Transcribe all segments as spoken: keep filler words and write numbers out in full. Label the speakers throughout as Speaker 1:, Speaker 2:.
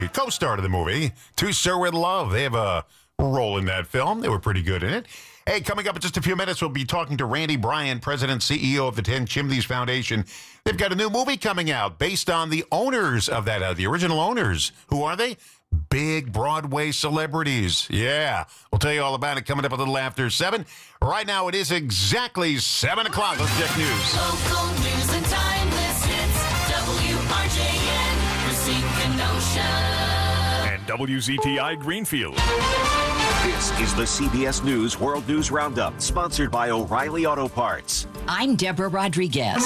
Speaker 1: co-star of the movie, To Sir With Love. They have a role in that film. They were pretty good in it. Hey, coming up in just a few minutes, we'll be talking to Randy Bryan, President, C E O of the Ten Chimneys Foundation. They've got a new movie coming out based on the owners of that, uh, the original owners. Who are they? Big Broadway celebrities. Yeah. We'll tell you all about it coming up a little after seven. Right now, it is exactly seven o'clock. Let's check news.
Speaker 2: Local news and timeless hits. W R J N, Racine Kenosha.
Speaker 3: And W Z T I Greenfield.
Speaker 4: This is the C B S News World News Roundup, sponsored by O'Reilly Auto Parts.
Speaker 5: I'm Deborah Rodriguez.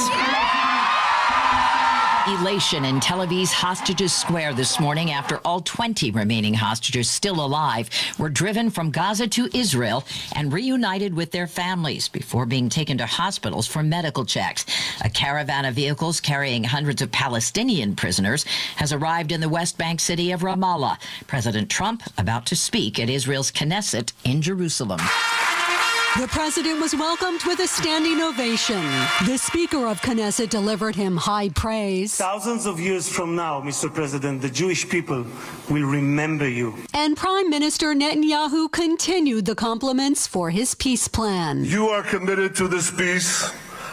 Speaker 5: Elation in Tel Aviv's Hostages Square this morning after all twenty remaining hostages still alive were driven from Gaza to Israel and reunited with their families before being taken to hospitals for medical checks. A caravan of vehicles carrying hundreds of Palestinian prisoners has arrived in the West Bank city of Ramallah. President Trump about to speak at Israel's Knesset in Jerusalem.
Speaker 6: The president was welcomed with a standing ovation. The Speaker of Knesset delivered him high praise.
Speaker 7: Thousands of years from now, Mister President, the Jewish people will remember you.
Speaker 6: And Prime Minister Netanyahu continued the compliments for his peace plan.
Speaker 8: You are committed to this peace.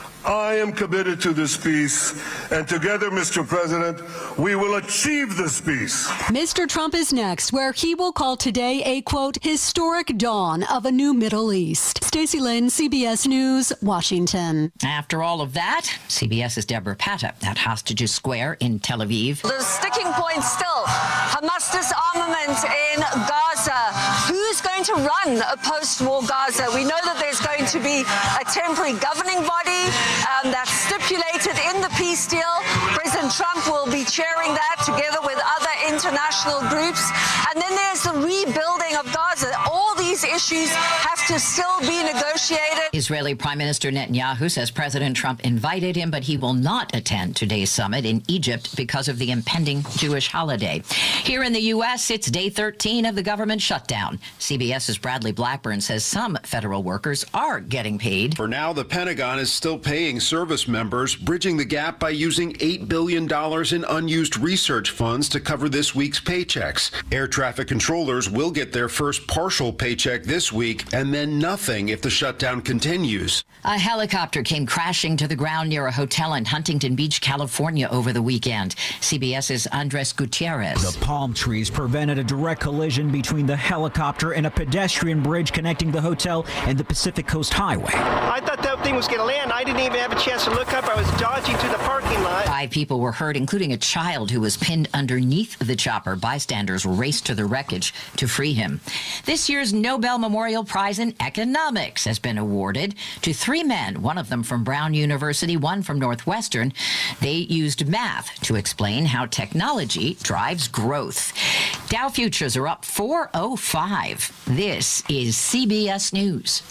Speaker 8: I am committed to this peace, and together, Mister President, we will achieve this peace.
Speaker 6: Mister Trump is next, where he will call today a, quote, historic dawn of a new Middle East. Stacey Lynn, C B S News, Washington.
Speaker 5: After all of that, CBS's Deborah Patta at Hostages Square in Tel Aviv.
Speaker 9: The sticking point still, Hamas disarmament in Gaza. Who's going to run a post-war Gaza? We know that there's going to be a temporary governing body Um, that's stipulated in the peace deal. President Trump will be chairing that together with other international groups. And then there's the rebuilding of Gaza. All these issues have to still be negotiated.
Speaker 5: Israeli Prime Minister Netanyahu says President Trump invited him, but he will not attend today's summit in Egypt because of the impending Jewish holiday. Here in the U S, it's day thirteen of the government shutdown. CBS's Bradley Blackburn says some federal workers are getting paid.
Speaker 10: For now, the Pentagon is still paying service members, bridging the gap by using eight billion dollars in unused research funds to cover this week's paychecks. Air traffic controllers will get their first partial paycheck this week, and then nothing if the shutdown continues.
Speaker 5: A helicopter came crashing to the ground near a hotel in Huntington Beach, California over the weekend. CBS's Andres Gutierrez.
Speaker 11: The palm trees prevented a direct collision between the helicopter and a pedestrian bridge connecting the hotel and the Pacific Coast Highway.
Speaker 12: I thought that thing was going to land. I didn't even have a chance to look up. I was dodging to the parking lot.
Speaker 5: Five people were hurt, including a child who was pinned underneath the chopper. Bystanders raced to the wreckage to free him. This year's Nobel Memorial Prize in Economics has been awarded to three men, one of them from Brown University, one from Northwestern. They used math to explain how technology drives growth. Dow futures are up four oh five. This is C B S News.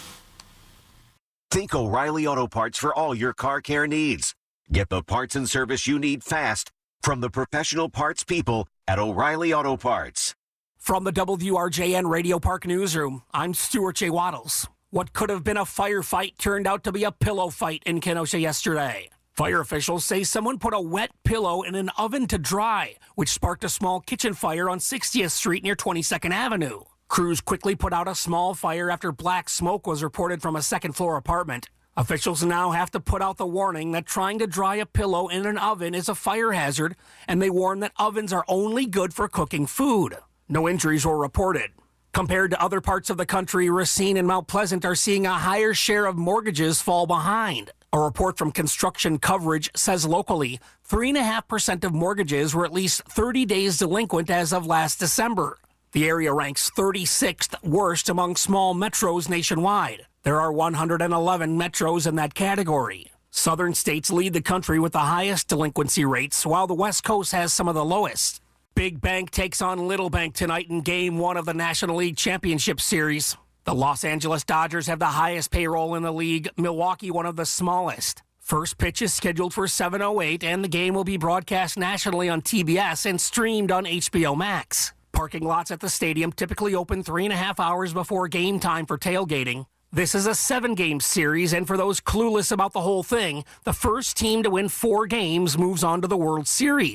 Speaker 4: Think O'Reilly Auto Parts for all your car care needs. Get the parts and service you need fast from the professional parts people at O'Reilly Auto Parts.
Speaker 13: From the W R J N Radio Park Newsroom, I'm Stuart J. Waddles. What could have been a firefight turned out to be a pillow fight in Kenosha yesterday. Fire officials say someone put a wet pillow in an oven to dry, which sparked a small kitchen fire on sixtieth Street near twenty-second Avenue. Crews quickly put out a small fire after black smoke was reported from a second-floor apartment. Officials now have to put out the warning that trying to dry a pillow in an oven is a fire hazard, and they warn that ovens are only good for cooking food. No injuries were reported. Compared to other parts of the country, Racine and Mount Pleasant are seeing a higher share of mortgages fall behind. A report from Construction Coverage says locally, three point five percent of mortgages were at least thirty days delinquent as of last December. The area ranks thirty-sixth worst among small metros nationwide. There are one hundred eleven metros in that category. Southern states lead the country with the highest delinquency rates, while the West Coast has some of the lowest. Big Bank takes on Little Bank tonight in Game one of the National League Championship Series. The Los Angeles Dodgers have the highest payroll in the league, Milwaukee one of the smallest. First pitch is scheduled for seven oh eight, and the game will be broadcast nationally on T B S and streamed on H B O Max. Parking lots at the stadium typically open three and a half hours before game time for tailgating. This is a seven-game series, and for those clueless about the whole thing, the first team to win four games moves on to the World Series.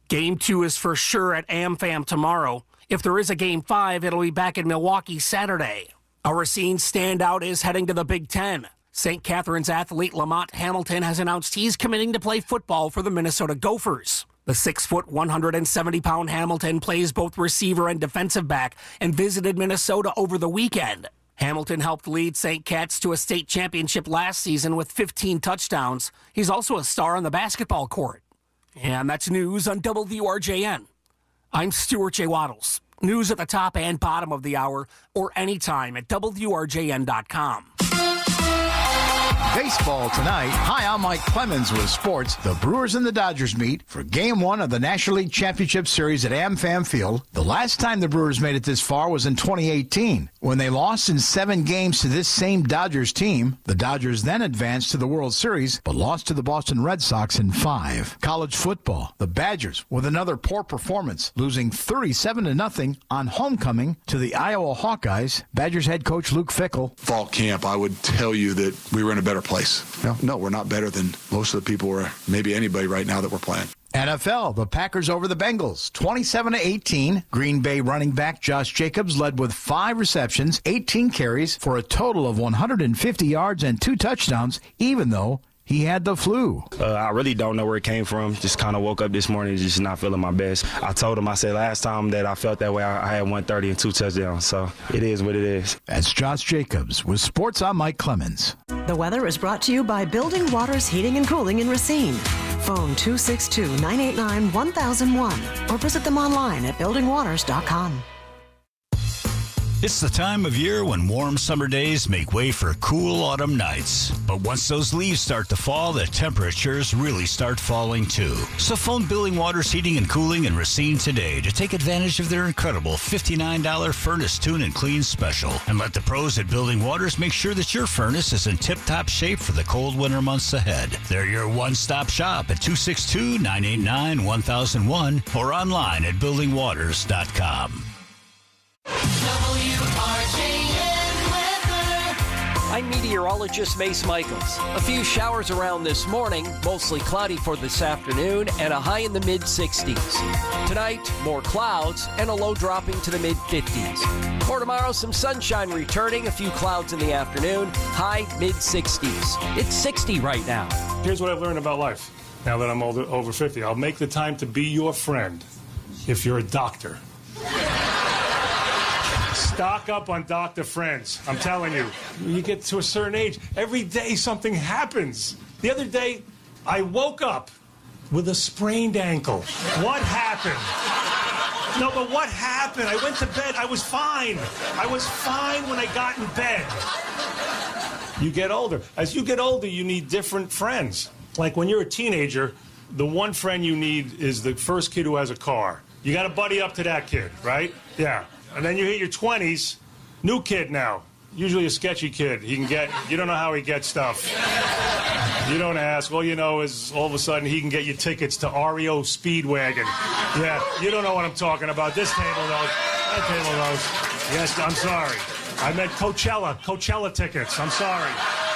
Speaker 13: Game two is for sure at AmFam tomorrow. If there is a Game five, it'll be back in Milwaukee Saturday. A Racine standout is heading to the Big Ten. Saint Catharines athlete Lamont Hamilton has announced he's committing to play football for the Minnesota Gophers. The six foot, one hundred seventy pound Hamilton plays both receiver and defensive back and visited Minnesota over the weekend. Hamilton helped lead Saint Cats to a state championship last season with fifteen touchdowns. He's also a star on the basketball court. And that's news on W R J N. I'm Stuart J. Waddles. News at the top and bottom of the hour or anytime at W R J N dot com.
Speaker 14: Baseball tonight. Hi, I'm Mike Clemens with sports. The Brewers and the Dodgers meet for Game one of the National League Championship Series at AmFam Field. The last time the Brewers made it this far was in twenty eighteen, when they lost in seven games to this same Dodgers team. The Dodgers then advanced to the World Series, but lost to the Boston Red Sox in five. College football. The Badgers, with another poor performance, losing thirty-seven to nothing on homecoming to the Iowa Hawkeyes. Badgers head coach Luke Fickell.
Speaker 15: Fall camp, I would tell you that we were in a better place. No, no, we're not better than most of the people or maybe anybody right now that we're playing.
Speaker 14: N F L, the Packers over the Bengals, twenty-seven to eighteen. Green Bay running back Josh Jacobs led with five receptions, eighteen carries for a total of one hundred fifty yards and two touchdowns, even though he had the flu.
Speaker 16: Uh, I really don't know where it came from. Just kind of woke up this morning just not feeling my best. I told him, I said last time that I felt that way, I, I had one thirty and two touchdowns. So it is what it is.
Speaker 14: That's Josh Jacobs with Sports. I'm Mike Clemens.
Speaker 17: The weather is brought to you by Building Waters Heating and Cooling in Racine. Phone two six two, nine eight nine, one thousand one or visit them online at building waters dot com.
Speaker 18: It's the time of year when warm summer days make way for cool autumn nights. But once those leaves start to fall, the temperatures really start falling too. So phone Building Waters Heating and Cooling in Racine today to take advantage of their incredible fifty-nine dollars furnace tune and clean special. And let the pros at Building Waters make sure that your furnace is in tip-top shape for the cold winter months ahead. They're your one-stop shop at two six two, nine eight nine, one thousand one or online at building waters dot com.
Speaker 2: W R J N weather.
Speaker 19: I'm meteorologist Mace Michaels. A few showers around this morning, mostly cloudy for this afternoon, and a high in the mid sixties. Tonight, more clouds and a low dropping to the mid fifties. For tomorrow, some sunshine returning, a few clouds in the afternoon, high mid sixties. It's sixty right now.
Speaker 20: Here's what I've learned about life now that I'm older, over fifty. I'll make the time to be your friend if you're a doctor. Stock up on doctor friends. I'm telling you, you get to a certain age, every day something happens. The other day, I woke up with a sprained ankle. What happened? No, but what happened? I went to bed. I was fine. I was fine when I got in bed. You get older. As you get older, you need different friends. Like when you're a teenager, the one friend you need is the first kid who has a car. You got to buddy up to that kid, right? Yeah. And then you hit your twenties, new kid now. Usually a sketchy kid. He can get, you don't know how he gets stuff. You don't ask. All you know is all of a sudden he can get you tickets to R E O Speedwagon. Yeah, you don't know what I'm talking about. This table knows. That table knows. Yes, I'm sorry. I meant Coachella. Coachella tickets. I'm sorry.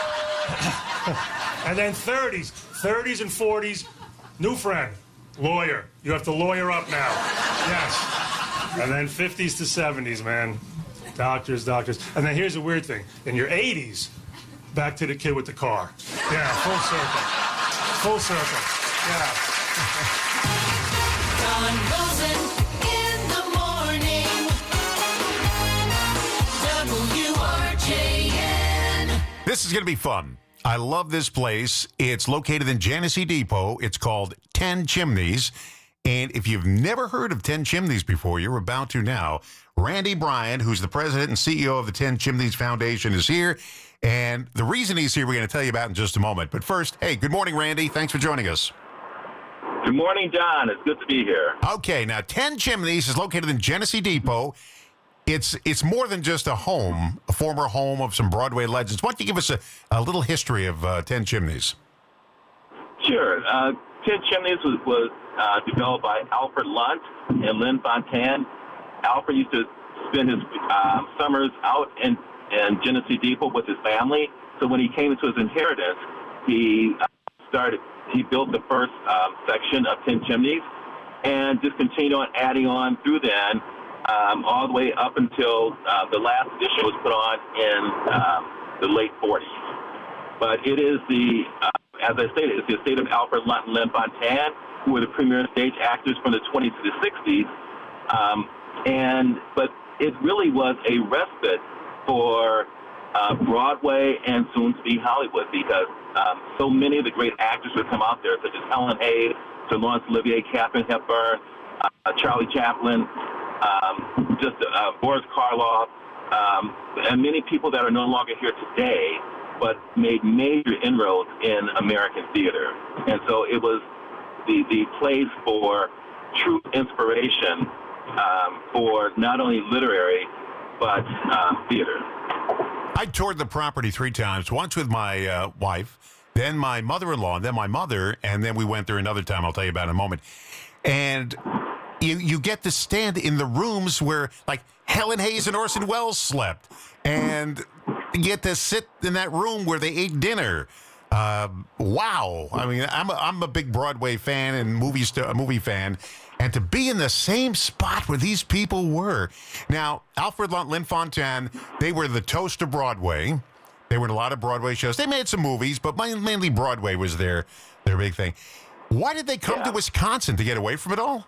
Speaker 20: And then thirties. thirties and forties, new friend, lawyer. You have to lawyer up now. Yes. And then fifties to seventies, man. Doctors, doctors. And then here's the weird thing. In your eighties, back to the kid with the car. Yeah, full circle. Full circle. Yeah.
Speaker 2: Don Rosen in the morning. W R J N.
Speaker 1: This is going to be fun. I love this place. It's located in Genesee Depot. It's called Ten Chimneys. And if you've never heard of Ten Chimneys before, you're about to now. Randy Bryan, who's the president and C E O of the Ten Chimneys Foundation, is here. And the reason he's here, we're going to tell you about in just a moment. But first, hey, good morning, Randy. Thanks for joining us.
Speaker 21: Good morning, John. It's good to be here.
Speaker 1: Okay, now Ten Chimneys is located in Genesee Depot. It's it's more than just a home, a former home of some Broadway legends. Why don't you give us a, a little history of uh, Ten Chimneys?
Speaker 21: Sure. Uh, Ten Chimneys was, was uh, developed by Alfred Lunt and Lynn Fontanne. Alfred used to spend his uh, summers out in, in Genesee Depot with his family. So when he came into his inheritance, he uh, started. He built the first um, section of Ten Chimneys, and just continued on adding on through then, um, all the way up until uh, the last edition was put on in um, the late forties. But it is the, uh, as I stated, it's the estate of Alfred Lunt and Lynn Fontanne, who were the premier stage actors from the twenties to the sixties. Um, and but it really was a respite for uh, Broadway and soon to be Hollywood, because um, so many of the great actors would come out there, such as Helen Hayes, Sir Laurence Olivier, Katharine Hepburn, uh, Charlie Chaplin, um, just uh, Boris Karloff, um, and many people that are no longer here today, but made major inroads in American theater. And so it was the, the place for true inspiration um, for not only literary, but um, theater.
Speaker 1: I toured the property three times, once with my uh, wife, then my mother-in-law, and then my mother, and then we went there another time I'll tell you about in a moment. And you you get to stand in the rooms where, like, Helen Hayes and Orson Welles slept, and you get to sit in that room where they ate dinner. Uh, wow. I mean, I'm a, I'm a big Broadway fan and movie st- a movie fan, and to be in the same spot where these people were. Now, Alfred Lunt, Lynn Fontanne, they were the toast of Broadway. They were in a lot of Broadway shows. They made some movies, but mainly Broadway was their, their big thing. Why did they come yeah. to Wisconsin, to get away from it all?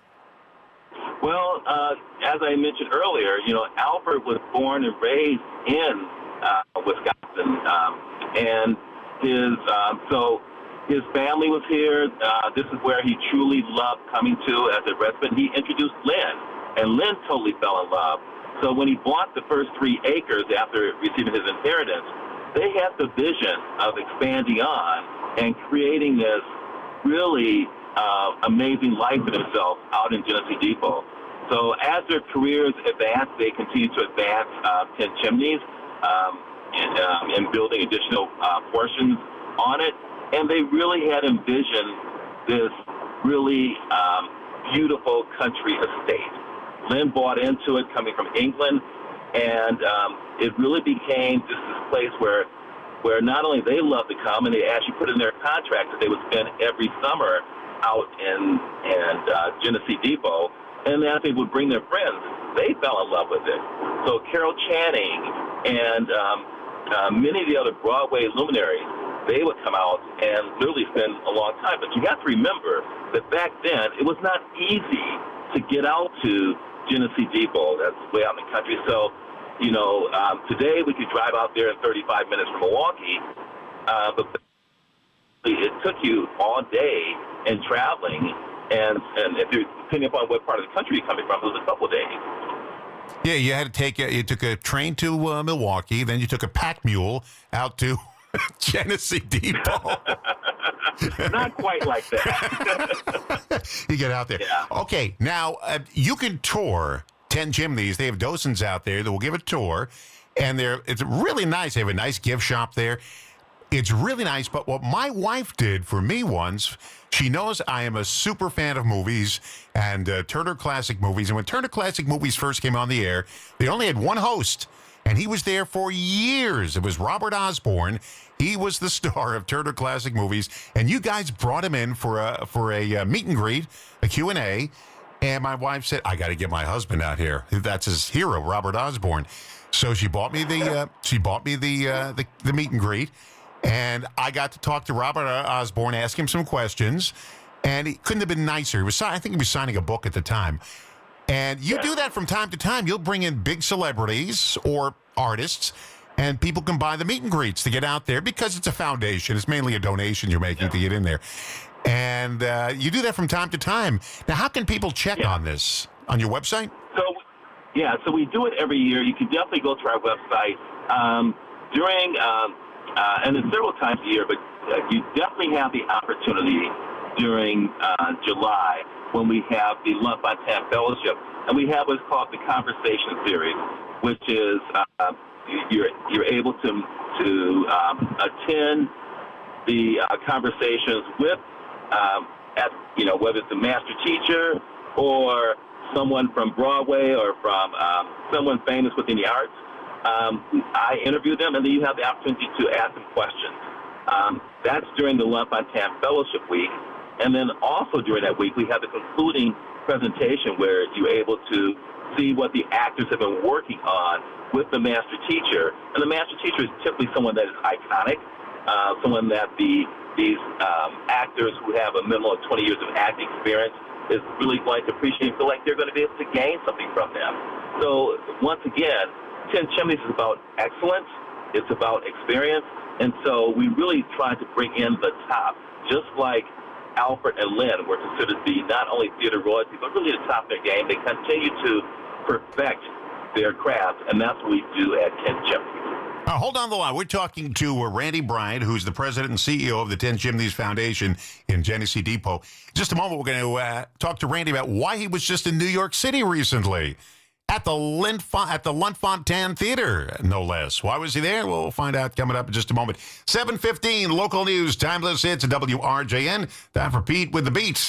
Speaker 21: Well, uh, as I mentioned earlier, you know, Alfred was born and raised in uh, Wisconsin, um, and his um, so his family was here. Uh, this is where he truly loved coming to as a resident. He introduced Lynn, and Lynn totally fell in love. So when he bought the first three acres after receiving his inheritance, they had the vision of expanding on and creating this really uh, amazing life for themselves out in Genesee Depot. So as their careers advanced, they continued to advance uh, Ten Chimneys um, in, um, in building additional uh, portions on it. And they really had envisioned this really um, beautiful country estate. Lynn bought into it coming from England, and um, it really became just this place where where not only they loved to come, and they actually put in their contract that they would spend every summer out in, in uh, Genesee Depot, and as they would bring their friends, they fell in love with it. So Carol Channing and um, uh, many of the other Broadway luminaries, they would come out and literally spend a long time. But you have to remember that back then, it was not easy to get out to Genesee Depot. That's way out in the country. So, you know, um, today we could drive out there in thirty-five minutes from Milwaukee, uh, but it took you all day in traveling. And, and if you're, depending upon what part of the country you're coming from, it was a couple of days.
Speaker 1: Yeah, you had to take a, you took a train to uh, Milwaukee, then you took a pack mule out to Genesee Depot.
Speaker 21: Not quite like that.
Speaker 1: You get out there.
Speaker 21: Yeah.
Speaker 1: Okay, now uh, you can tour Ten Chimneys. They have docents out there that will give a tour, and they're it's really nice. They have a nice gift shop there. It's really nice, but what my wife did for me once, she knows I am a super fan of movies and uh, Turner Classic Movies, and when Turner Classic Movies first came on the air, they only had one host, and he was there for years. It was Robert Osborne. He was the star of Turner Classic Movies, and you guys brought him in for a for a uh, meet and greet, a Q and A, and my wife said, I got to get my husband out here. That's his hero, Robert Osborne. So she bought me the uh, she bought me the, uh, the the meet and greet, and I got to talk to Robert Osborne, ask him some questions, and he couldn't have been nicer. He was I think he was signing a book at the time. And you do that from time to time. You'll bring in big celebrities or artists, and people can buy the meet and greets to get out there because it's a foundation. It's mainly a donation you're making yeah. to get in there. And uh, you do that from time to time. Now, how can people check yeah. on this? On your website?
Speaker 21: So, yeah, so we do it every year. You can definitely go to our website. Um, during, um, uh, and it's several times a year, but uh, you definitely have the opportunity during uh, July when we have the Lunt Fontanne Fellowship. And we have what's called the Conversation Series, which is uh, you're, you're able to, to um, attend the uh, conversations with, um, at, you know, whether it's a master teacher or someone from Broadway or from um, someone famous within the arts. Um, I interview them, and then you have the opportunity to ask them questions. Um, that's during the Lunt Fontanne Fellowship Week. And then also during that week, we have the concluding presentation where you're able to see what the actors have been working on with the master teacher. And the master teacher is typically someone that is iconic, uh, someone that the these um, actors who have a minimum of twenty years of acting experience is really going to appreciate and feel like they're going to be able to gain something from them. So once again, Ten Chimneys is about excellence. It's about experience. And so we really try to bring in the top, just like Alfred and Lynn were considered the not only theater royalty, but really the top of their game. They continue to perfect their craft, and that's what we do at Ten Chimneys.
Speaker 1: Uh, hold on the line. We're talking to uh, Randy Bryant, who's the president and C E O of the Ten Chimneys Foundation in Genesee Depot. In just a moment, we're going to uh, talk to Randy about why he was just in New York City recently at the Linfon- at the Lunt-Fontanne Theater, no less. Why was he there? We'll find out coming up in just a moment. seven fifteen, local news, timeless hits at W R J N. Time for Pete with the Beats.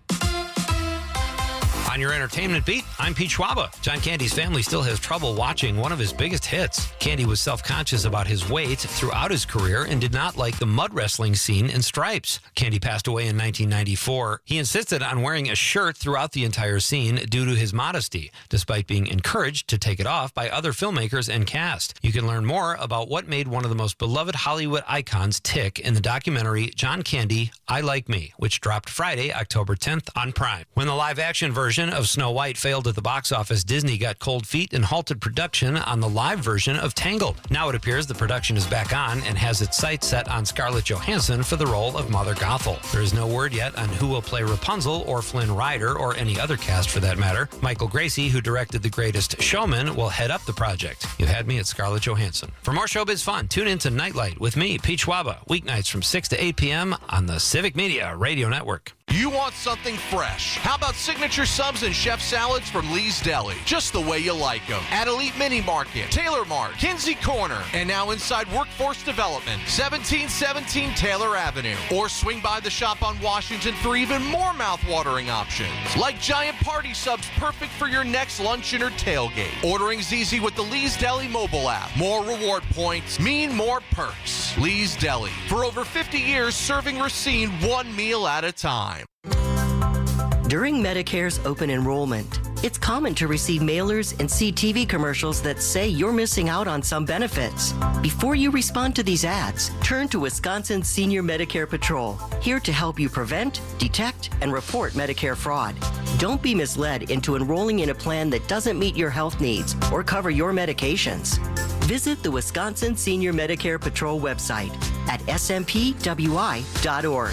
Speaker 3: On your entertainment beat, I'm Pete Schwaba. John Candy's family still has trouble watching one of his biggest hits. Candy was self-conscious about his weight throughout his career and did not like the mud wrestling scene in Stripes. Candy passed away in nineteen ninety-four. He insisted on wearing a shirt throughout the entire scene due to his modesty, despite being encouraged to take it off by other filmmakers and cast. You can learn more about what made one of the most beloved Hollywood icons tick in the documentary John Candy, I Like Me, which dropped Friday, October tenth on Prime. When the live-action version of Snow White failed at the box office, Disney got cold feet and halted production on the live version of Tangled. Now it appears the production is back on and has its sights set on Scarlett Johansson for the role of Mother Gothel. There is no word yet on who will play Rapunzel or Flynn Rider or any other cast for that matter. Michael Gracie, who directed The Greatest Showman, will head up the project. You had me at Scarlett Johansson. For more showbiz fun, tune in to Nightlight with me, Pete Schwaba, weeknights from six to eight p.m. on the Civic Media Radio Network.
Speaker 22: You want something fresh? How about signature subs and chef salads from Lee's Deli? Just the way you like them. At Elite Mini Market, Taylor Mart, Kinsey Corner, and now inside Workforce Development, seventeen seventeen Taylor Avenue. Or swing by the shop on Washington for even more mouth-watering options. Like giant party subs perfect for your next luncheon or tailgate. Ordering's easy with the Lee's Deli mobile app. More reward points mean more perks. Lee's Deli. For over fifty years, serving Racine one meal at a time.
Speaker 23: During Medicare's open enrollment, it's common to receive mailers and see T V commercials that say you're missing out on some benefits. Before you respond to these ads, turn to Wisconsin Senior Medicare Patrol, here to help you prevent, detect, and report Medicare fraud. Don't be misled into enrolling in a plan that doesn't meet your health needs or cover your medications. Visit the Wisconsin Senior Medicare Patrol website at s m p w i dot org.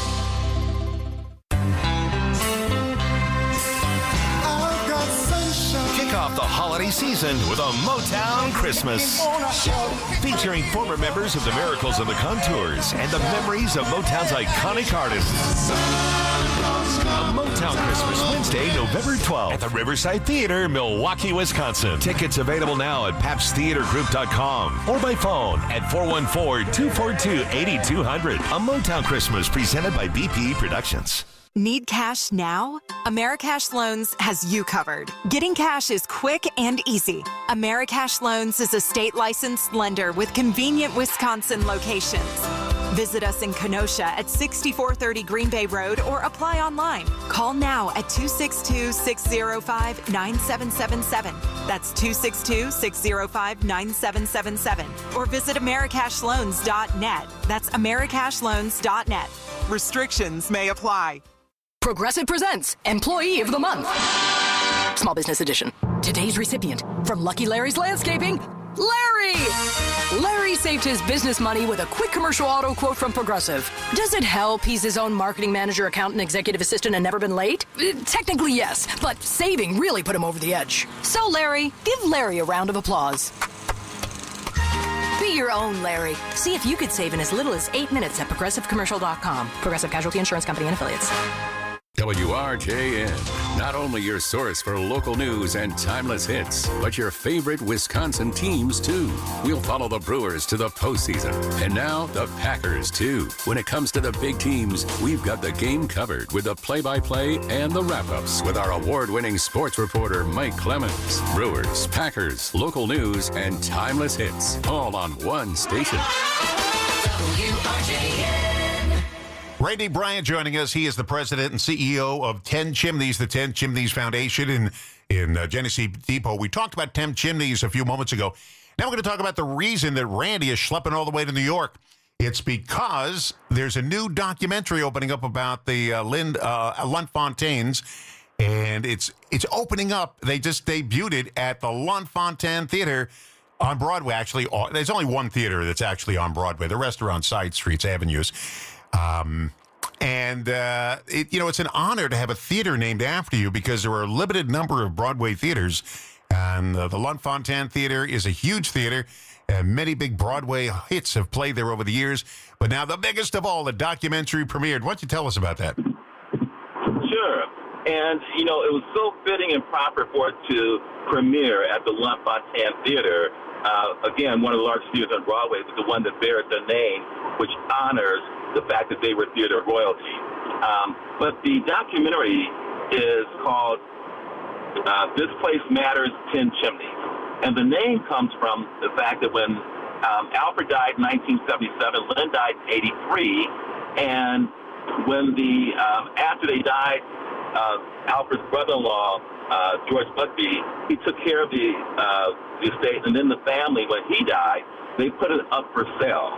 Speaker 24: Off the holiday season with a Motown Christmas, featuring former members of the Miracles and the Contours and the memories of Motown's iconic artists. A Motown Christmas, Wednesday, November twelfth at the Riverside Theater, Milwaukee, Wisconsin. Tickets available now at paps theater group dot com or by phone at four one four, two four two, eight two zero zero. A Motown Christmas presented by B P E Productions.
Speaker 25: Need cash now? Americash Loans has you covered. Getting cash is quick and easy. Americash Loans is a state licensed lender with convenient Wisconsin locations. Visit us in Kenosha at sixty-four thirty Green Bay Road or apply online. Call now at two six two, six zero five, nine seven seven seven. That's two six two, six zero five, nine seven seven seven. Or visit americash loans dot net. That's americash loans dot net. Restrictions may apply.
Speaker 26: Progressive presents Employee of the Month. Small Business Edition. Today's recipient from Lucky Larry's Landscaping, Larry! Larry saved his business money with a quick commercial auto quote from Progressive. Does it help he's his own marketing manager, accountant, executive assistant, and never been late? Uh, technically, yes, but saving really put him over the edge. So, Larry, give Larry a round of applause. Be your own Larry. See if you could save in as little as eight minutes at progressive commercial dot com. Progressive Casualty Insurance Company and Affiliates.
Speaker 27: W R J N, not only your source for local news and timeless hits, but your favorite Wisconsin teams, too. We'll follow the Brewers to the postseason, and now the Packers, too. When it comes to the big teams, we've got the game covered with the play-by-play and the wrap-ups with our award-winning sports reporter, Mike Clemens. Brewers, Packers, local news, and timeless hits, all on one station.
Speaker 2: W R J N.
Speaker 1: Randy Bryant joining us. He is the president and C E O of ten Chimneys, the ten Chimneys Foundation in, in uh, Genesee Depot. We talked about ten Chimneys a few moments ago. Now we're going to talk about the reason that Randy is schlepping all the way to New York. It's because there's a new documentary opening up about the uh, Lind, uh, Lunt-Fontannes, and it's it's opening up. They just debuted it at the Lunt-Fontanne Theater on Broadway. Actually, there's only one theater that's actually on Broadway. The rest are on side streets, avenues. Um, and, uh, it, you know, it's an honor to have a theater named after you because there are a limited number of Broadway theaters. And uh, the Lunt-Fontanne Theater is a huge theater. And many big Broadway hits have played there over the years. But now the biggest of all, the documentary premiered. Why don't you tell us about that?
Speaker 21: Sure. And, you know, it was so fitting and proper for it to premiere at the Lunt-Fontanne Theater. Uh, again, one of the largest theaters on Broadway, but the one that bears the name, which honors the fact that they were theater royalty. Um, but the documentary is called uh, This Place Matters, ten Chimneys. And the name comes from the fact that when um, Alfred died in nineteen seventy-seven, Lynn died in eighty-three, and when the, um, after they died, uh, Alfred's brother-in-law, uh, George Bugby, he took care of the, uh, the estate, and then the family, when he died, they put it up for sale.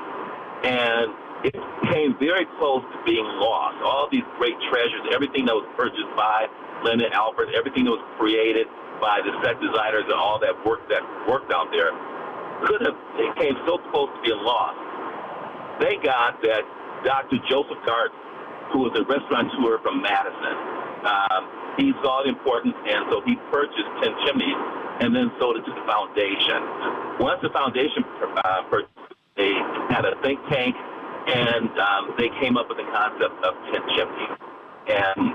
Speaker 21: And it came very close to being lost. All these great treasures, everything that was purchased by Lynn and Alfred, everything that was created by the set designers and all that work that worked out there, could have, it came so close to being lost. Thank God that Doctor Joseph Garten, who was a restaurateur from Madison, um, he saw the importance, and so he purchased ten Chimneys and then sold it to the foundation. Once the foundation uh, purchased, they had a think tank, and um, they came up with the concept of ten Chimneys. And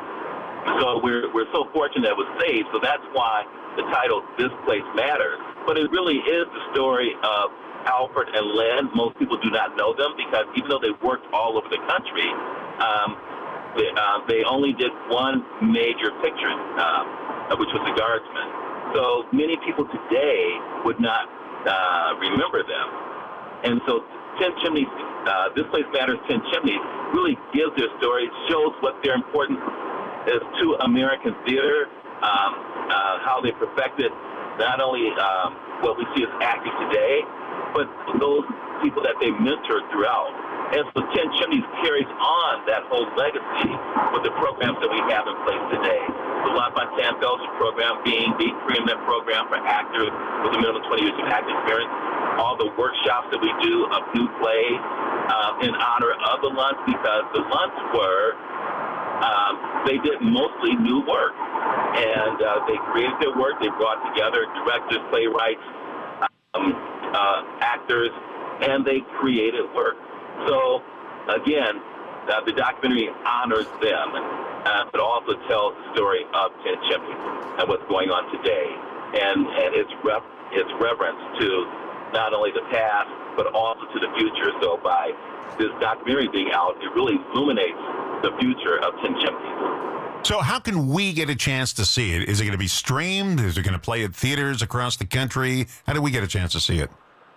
Speaker 21: so we're we're so fortunate that it was saved. So that's why the title "This Place Matters." But it really is the story of Alfred and Lynn. Most people do not know them because even though they worked all over the country, um, they, uh, they only did one major picture, um, which was The Guardsman. So many people today would not uh, remember them. And so ten Chimneys, uh, This Place Matters, ten Chimneys really gives their story, shows what their importance is to American theater, um, uh, how they perfected not only um, what we see as acting today, but those people that they mentored throughout. And so ten Chimneys carries on that whole legacy with the programs that we have in place today. The Lunt-Fontanne Fellowship Program being the preeminent program for actors with a minimum of twenty years of acting experience. All the workshops that we do of new plays um, in honor of the Lunts, because the Lunts were, um, they did mostly new work. And uh, they created their work. They brought together directors, playwrights, um, uh, actors, and they created work. So, again, uh, the documentary honors them, uh, but also tells the story of ten Chimneys and what's going on today. And, and it's, ref- it's reverence to not only the past, but also to the future. So by this documentary being out, it really illuminates the future of ten Chimneys.
Speaker 1: So how can we get a chance to see it? Is it going to be streamed? Is it going to play at theaters across the country? How do we get a chance to see it?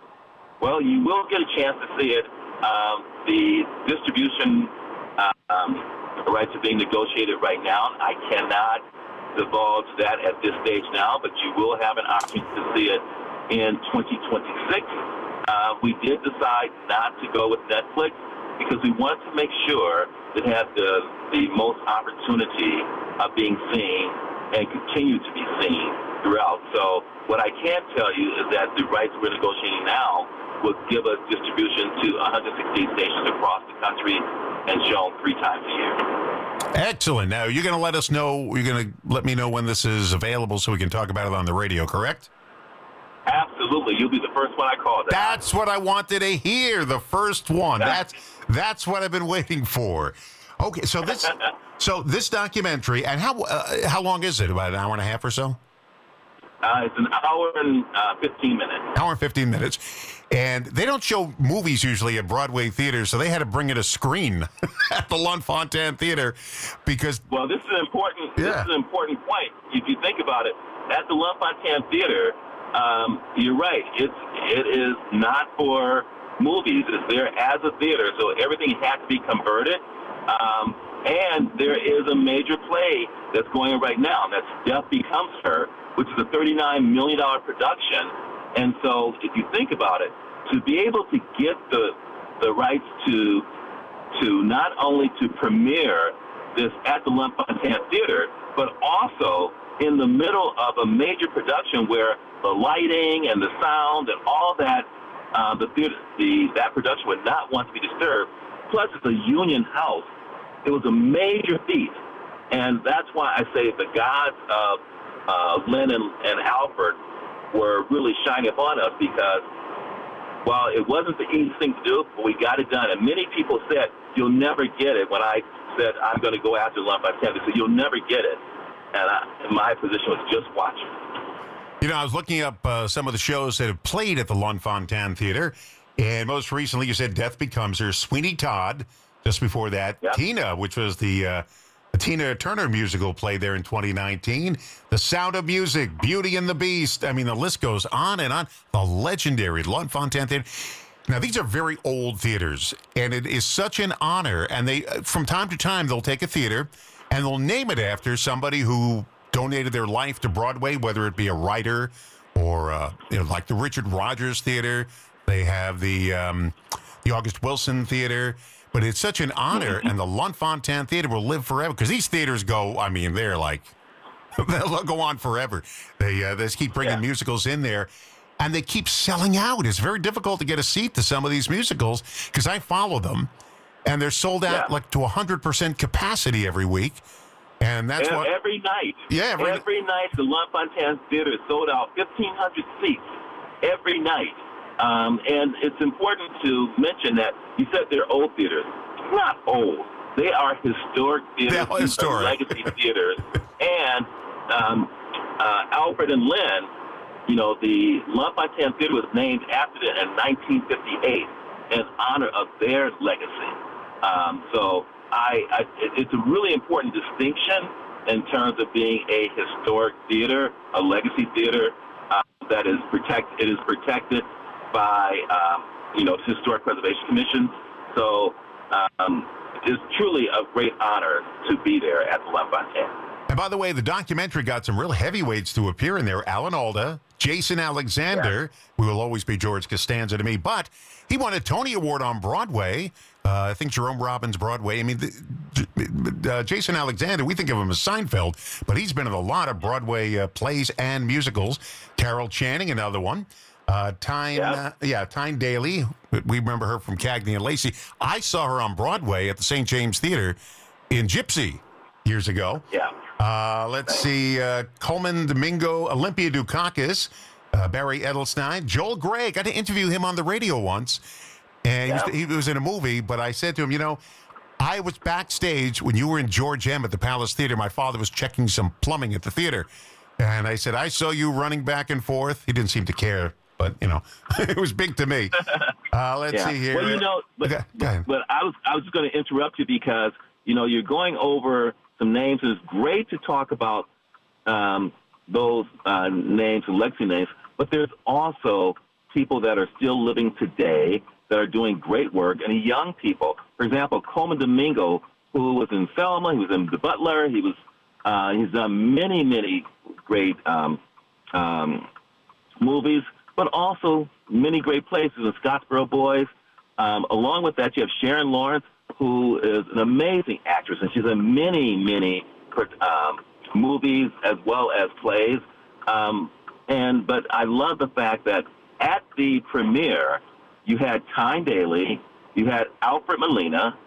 Speaker 21: Well, you will get a chance to see it. Um, the distribution um, rights are being negotiated right now. I cannot divulge that at this stage now, but you will have an opportunity to see it in twenty twenty-six. Uh, we did decide not to go with Netflix because we wanted to make sure that it had the, the most opportunity of being seen and continue to be seen throughout. So what I can tell you is that the rights we're negotiating now will give us distribution to one hundred sixty stations across the country and shown three times a year.
Speaker 1: Excellent. Now, you're going to let us know, you're going to let me know when this is available so we can talk about it on the radio, correct?
Speaker 21: Absolutely. You'll be the first one I call. That.
Speaker 1: That's what I wanted to hear, the first one. That's that's what I've been waiting for. Okay, so this so this documentary, and how uh, how long is it? About an hour and a half or so?
Speaker 21: Uh, it's an hour and uh, fifteen minutes.
Speaker 1: Hour and fifteen minutes. And they don't show movies usually at Broadway theaters, so they had to bring it a screen at the Lunt-Fontanne Theater because...
Speaker 21: Well, this is an important,
Speaker 1: yeah.
Speaker 21: this is an important point. If you think about it, at the Lunt-Fontanne Theater, um, you're right, it's, it is not for movies. It's there as a theater, so everything had to be converted. Um, and there is a major play that's going on right now, and that's Death Becomes Her, which is a thirty-nine million dollars production. And so if you think about it, to be able to get the the rights to to not only to premiere this at the Lunt-Fontanne Theater, but also in the middle of a major production where the lighting and the sound and all that, uh, the theater, the that production would not want to be disturbed. Plus, it's a union house. It was a major feat, and that's why I say the gods of uh, Lynn and, and Alfred were really shining upon us, because while it wasn't the easiest thing to do, but we got it done. And many people said, you'll never get it. When I said, I'm going to go after Lunt-Fontanne, they said, you'll never get it. And I, my position was just watch.
Speaker 1: You know, I was looking up uh, some of the shows that have played at the Lunt-Fontanne Theater, and most recently you said Death Becomes Her, Sweeney Todd, just before that, yep. Tina, which was the, uh, the Tina Turner musical, played there in twenty nineteen. The Sound of Music, Beauty and the Beast. I mean, the list goes on and on. The legendary Lunt-Fontanne Theater. Now, these are very old theaters, and it is such an honor. And they, from time to time, they'll take a theater and they'll name it after somebody who donated their life to Broadway, whether it be a writer or, uh, you know, like the Richard Rogers Theater. They have the um, the August Wilson Theater. But it's such an honor, and the Lunt-Fontanne Theater will live forever, because these theaters go, I mean, they're like, they'll go on forever. They, uh, they just keep bringing yeah. musicals in there, and they keep selling out. It's very difficult to get a seat to some of these musicals, because I follow them, and they're sold out yeah. like to one hundred percent capacity every week. And that's
Speaker 21: every,
Speaker 1: what
Speaker 21: every night.
Speaker 1: Yeah, every,
Speaker 21: every night the Lunt-Fontanne Theater is sold out, fifteen hundred seats every night. Um, and it's important to mention that you said they're old theaters. Not old. They are historic theaters.
Speaker 1: They're historic.
Speaker 21: Legacy theaters. And um, uh, Alfred and Lynn, you know, the Lunt-Fontanne Theater was named after them in nineteen fifty-eight in honor of their legacy. Um, so I, I, it's a really important distinction in terms of being a historic theater, a legacy theater uh, that is protect. It is protected by, um, you know, Historic Preservation Commission. So um, it's truly a great honor to be there at the Lunt-Fontanne.
Speaker 1: And by the way, the documentary got some real heavyweights to appear in there. Alan Alda, Jason Alexander, yeah. who will always be George Costanza to me, but he won a Tony Award on Broadway. Uh, I think Jerome Robbins Broadway. I mean, the, uh, Jason Alexander, we think of him as Seinfeld, but he's been in a lot of Broadway uh, plays and musicals. Carol Channing, another one. Uh, Tyne, yeah. Uh, yeah, Tyne Daly. We remember her from Cagney and Lacey. I saw her on Broadway at the Saint James Theater in Gypsy years ago.
Speaker 21: Yeah.
Speaker 1: Uh, let's see, uh, Coleman Domingo, Olympia Dukakis, uh, Barry Edelstein, Joel Gray. Got to interview him on the radio once, and yeah. he, was, he was in a movie. But I said to him, you know, I was backstage when you were in George M at the Palace Theater. My father was checking some plumbing at the theater, and I said, I saw you running back and forth. He didn't seem to care. But, you know, it was big to me. Uh, let's
Speaker 21: yeah.
Speaker 1: see here.
Speaker 21: Well, you know, but,
Speaker 1: okay, go ahead.
Speaker 21: but I was I was just going to interrupt you because, you know, you're going over some names. And it's great to talk about um, those uh, names and legacy names, but there's also people that are still living today that are doing great work, and young people. For example, Coleman Domingo, who was in Selma, he was in The Butler, he was uh, he's done many, many great um, um, movies, but also many great places in Scottsboro Boys. Um, along with that, you have Sharon Lawrence, who is an amazing actress, and she's in many, many um, movies as well as plays. Um, and but I love the fact that at the premiere, you had Tyne Daly, you had Alfred Molina,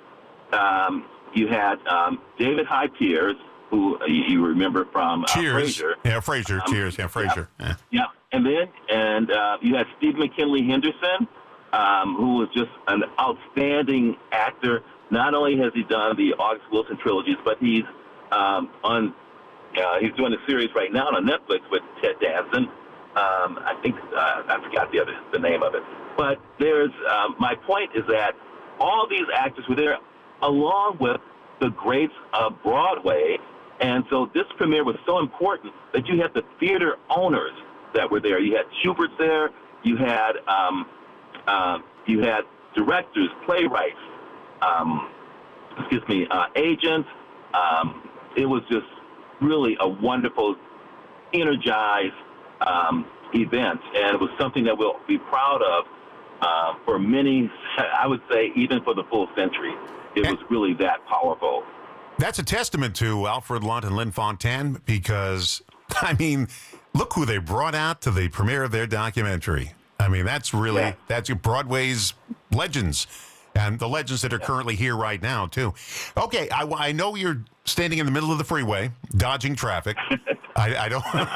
Speaker 21: um, you had um, David Hyde Pierce, who you, you remember from uh,
Speaker 1: Cheers.
Speaker 21: Frasier.
Speaker 1: Yeah, Frasier.
Speaker 21: Um,
Speaker 1: Cheers. Yeah, Frasier.
Speaker 21: Yeah.
Speaker 1: yeah.
Speaker 21: yeah. And then, and uh, you had Steve McKinley Henderson, um, who was just an outstanding actor. Not only has he done the August Wilson trilogies, but he's um, on. Uh, he's doing a series right now on Netflix with Ted Danson. Um, I think uh, I forgot the other the name of it. But there's um, my point is that all these actors were there, along with the greats of Broadway, and so this premiere was so important that you had the theater owners that were there. You had Schubert there. You had um, uh, you had directors, playwrights, um, excuse me, uh, agents. Um, it was just really a wonderful, energized um, event, and it was something that we'll be proud of uh, for many, I would say, even for the full century. It was really that powerful.
Speaker 1: That's a testament to Alfred Lunt and Lynn Fontanne because, I mean, look who they brought out to the premiere of their documentary. I mean, that's really, yeah. that's Broadway's legends and the legends that are currently here right now, too. Okay, I, I know you're standing in the middle of the freeway, dodging traffic. I, I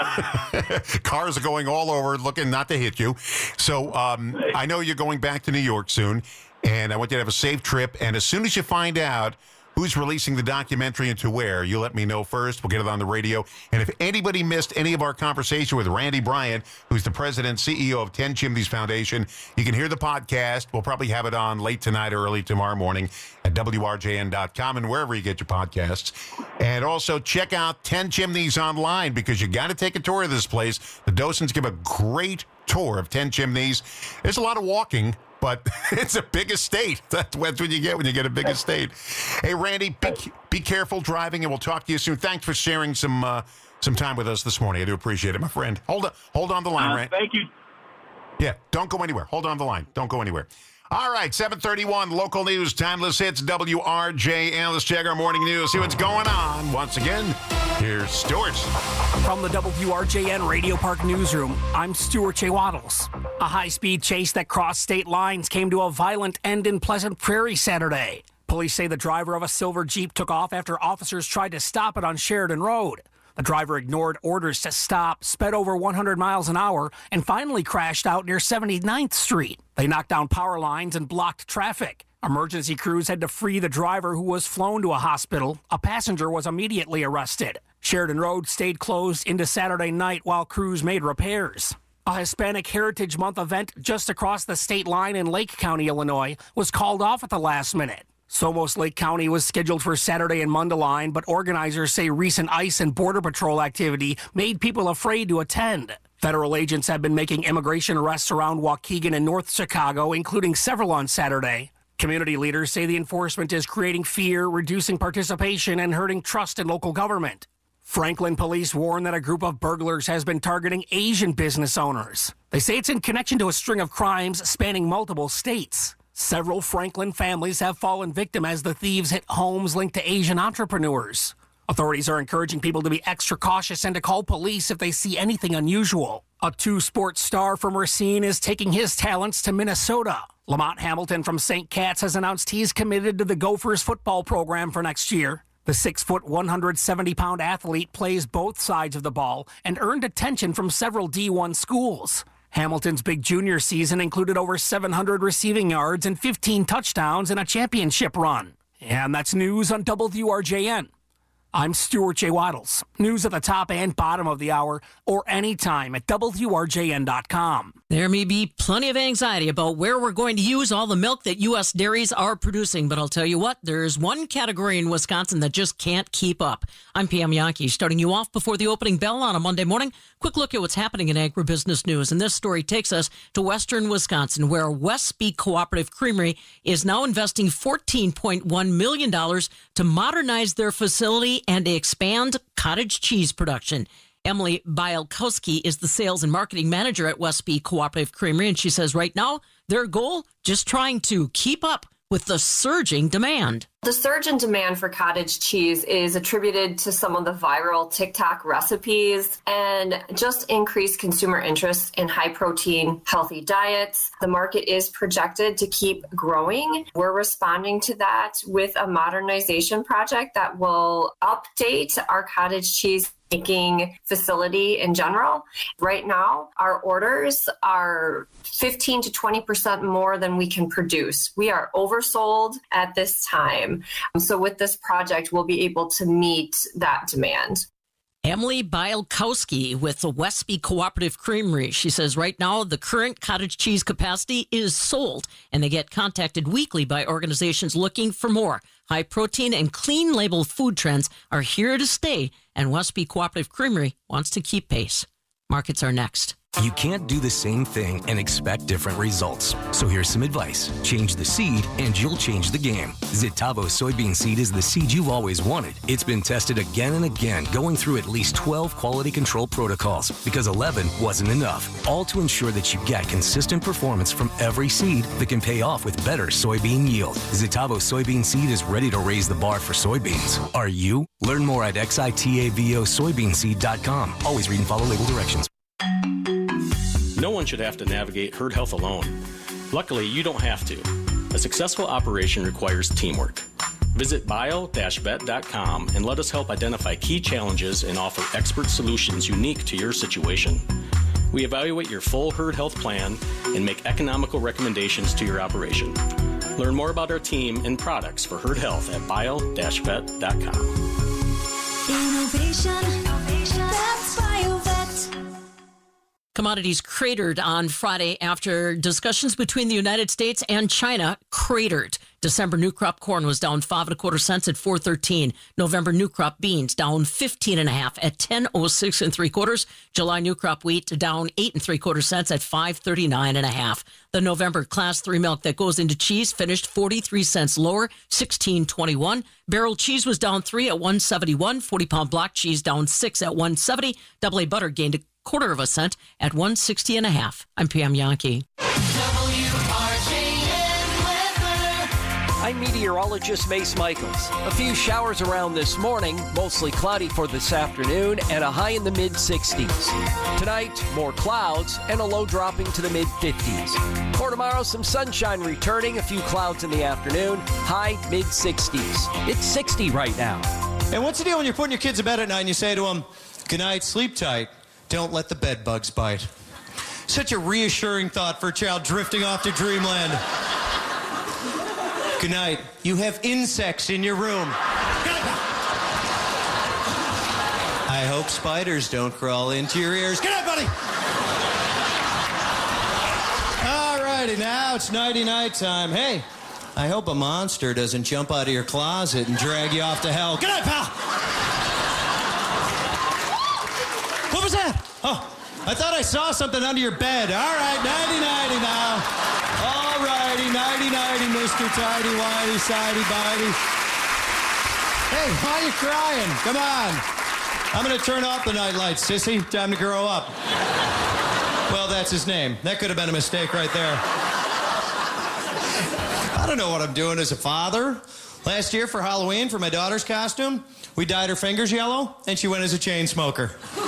Speaker 1: don't. Cars are going all over, looking not to hit you. So um, I know you're going back to New York soon, and I want you to have a safe trip. And as soon as you find out who's releasing the documentary and to where, you let me know first. We'll get it on the radio. And if anybody missed any of our conversation with Randy Bryant, who's the president and C E O of ten Chimneys Foundation, you can hear the podcast. We'll probably have it on late tonight or early tomorrow morning at W R J N dot com and wherever you get your podcasts. And also check out ten Chimneys online because you got to take a tour of this place. The Dosons give a great tour of ten Chimneys. There's a lot of walking, but it's a big estate. That's what you get when you get a big estate. Hey, Randy, be, be careful driving, and we'll talk to you soon. Thanks for sharing some uh, some time with us this morning. I do appreciate it, my friend. Hold on, hold on the line,
Speaker 21: uh,
Speaker 1: Randy.
Speaker 21: Thank you.
Speaker 1: Yeah, don't go anywhere. Hold on the line. Don't go anywhere. All right, seven thirty-one, local news, timeless hits, W R J N. Let's check our morning news, see what's going on. Once again, here's Stuart.
Speaker 13: From the W R J N Radio Park Newsroom, I'm Stuart J. Waddles. A high-speed chase that crossed state lines came to a violent end in Pleasant Prairie Saturday. Police say the driver of a silver Jeep took off after officers tried to stop it on Sheridan Road. The driver ignored orders to stop, sped over one hundred miles an hour, and finally crashed out near seventy-ninth Street. They knocked down power lines and blocked traffic. Emergency crews had to free the driver, who was flown to a hospital. A passenger was immediately arrested. Sheridan Road stayed closed into Saturday night while crews made repairs. A Hispanic Heritage Month event just across the state line in Lake County, Illinois, was called off at the last minute. Somos Lake County was scheduled for Saturday in Mundelein, but organizers say recent ICE and Border Patrol activity made people afraid to attend. Federal agents have been making immigration arrests around Waukegan and North Chicago, including several on Saturday. Community leaders say the enforcement is creating fear, reducing participation, and hurting trust in local government. Franklin police warn that a group of burglars has been targeting Asian business owners. They say it's in connection to a string of crimes spanning multiple states. Several Franklin families have fallen victim as the thieves hit homes linked to Asian entrepreneurs. Authorities are encouraging people to be extra cautious and to call police if they see anything unusual. A two-sport star from Racine is taking his talents to Minnesota. Lamont Hamilton from Saint Cat's has announced he's committed to the Gophers football program for next year. The six-foot, one hundred seventy pound athlete plays both sides of the ball and earned attention from several D one schools. Hamilton's big junior season included over seven hundred receiving yards and fifteen touchdowns in a championship run. And that's news on W R J N. I'm Stuart J. Waddles. News at the top and bottom of the hour or anytime at W R J N dot com.
Speaker 6: There may be plenty of anxiety about where we're going to use all the milk that U S dairies are producing, but I'll tell you what, there's one category in Wisconsin that just can't keep up. I'm Pam Yankee, starting you off before the opening bell on a Monday morning. Quick look at what's happening in agribusiness news, and this story takes us to western Wisconsin, where Westby Cooperative Creamery is now investing fourteen point one million dollars to modernize their facility and expand cottage cheese production. Emily Bielkowski is the sales and marketing manager at Westby Cooperative Creamery, and she says right now their goal, just trying to keep up with the surging demand.
Speaker 7: The surge in demand for cottage cheese is attributed to some of the viral TikTok recipes and just increased consumer interest in high protein, healthy diets. The market is projected to keep growing. We're responding to that with a modernization project that will update our cottage cheese making facility in general. Right now, our orders are fifteen to twenty percent more than we can produce. We are oversold at this time. So with this project, we'll be able to meet that demand.
Speaker 6: Emily Bielkowski with the Westby Cooperative Creamery. She says right now the current cottage cheese capacity is sold, and they get contacted weekly by organizations looking for more. High protein and clean label food trends are here to stay, and Westby Cooperative Creamery wants to keep pace. Markets are next.
Speaker 4: You can't do the same thing and expect different results. So here's some advice. Change the seed and you'll change the game. Zitavo soybean seed is the seed you've always wanted. It's been tested again and again, going through at least twelve quality control protocols because eleven wasn't enough. All to ensure that you get consistent performance from every seed that can pay off with better soybean yield. Zitavo soybean seed is ready to raise the bar for soybeans. Are you? Learn more at xitavo soybean seed dot com. Always read and follow label directions.
Speaker 5: No one should have to navigate herd health alone. Luckily, you don't have to. A successful operation requires teamwork. Visit bio dash vet dot com and let us help identify key challenges and offer expert solutions unique to your situation. We evaluate your full herd health plan and make economical recommendations to your operation. Learn more about our team and products for herd health at bio dash vet dot com.
Speaker 2: Innovation, that's BioVet.
Speaker 6: Commodities cratered on Friday after discussions between the United States and China cratered. December new crop corn was down five and a quarter cents at four thirteen. November new crop beans down fifteen and a half at ten oh six and three quarters. July new crop wheat down eight and three quarter cents at five thirty nine and a half. The November class three milk that goes into cheese finished forty-three cents lower, sixteen twenty one. Barrel cheese was down three at one seventy one. forty pound block cheese down six at one seventy. Double A butter gained a quarter of a cent at one sixty and a half. I'm Pam Yankee.
Speaker 19: I'm meteorologist Mace Michaels. A few showers around this morning, mostly cloudy for this afternoon, and a high in the mid sixties. Tonight, more clouds and a low dropping to the mid fifties. For tomorrow, some sunshine returning, a few clouds in the afternoon, high mid sixties. It's sixty right now.
Speaker 8: And what's the deal when you're putting your kids to bed at night and you say to them, "Good night, sleep tight, don't let the bed bugs bite"? Such a reassuring thought for a child drifting off to dreamland. Good night. You have insects in your room. I hope spiders don't crawl into your ears. Good night, buddy. All righty, now it's nighty-night time. Hey, I hope a monster doesn't jump out of your closet and drag you off to hell. Good night, pal. What was that? Oh, I thought I saw something under your bed. All right, nighty-nighty now. All righty, nighty-nighty, Mister Tidy-Whitey, Sidey-Bitey. Hey, why are you crying? Come on. I'm going to turn off the night lights, sissy. Time to grow up. Well, that's his name. That could have been a mistake right there. I don't know what I'm doing as a father. Last year for Halloween, for my daughter's costume, we dyed her fingers yellow, and she went as a chain smoker.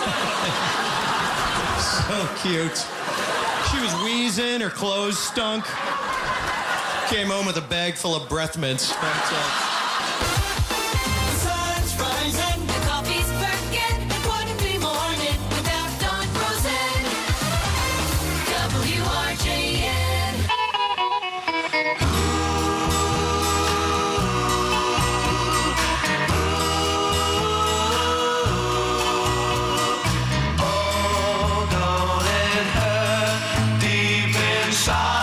Speaker 8: So cute. She was wheezing, her clothes stunk. Came home with a bag full of breath mints. But, uh...
Speaker 2: The sun's rising, the coffee's perking. What a free morning without Don Rosen. W R J N. Oh, don't it hurt deep inside?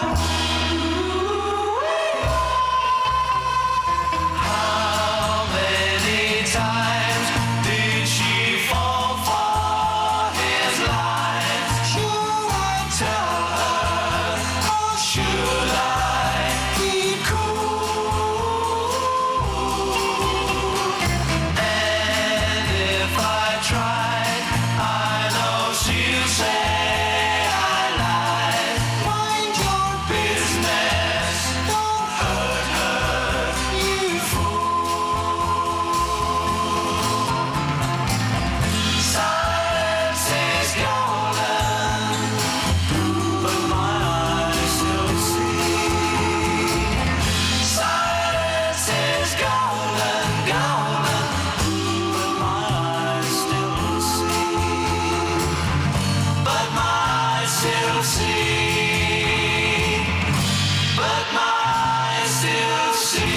Speaker 2: How many times did she fall for his lies? Should I tell her or should I keep cool? And if I tried, I know she'll say I lied. Mind your business, don't hurt her, you fool. Silence is golden, but my eyes still see. Silence is golden, golden, but my eyes still see. But my eyes still see. But my eyes still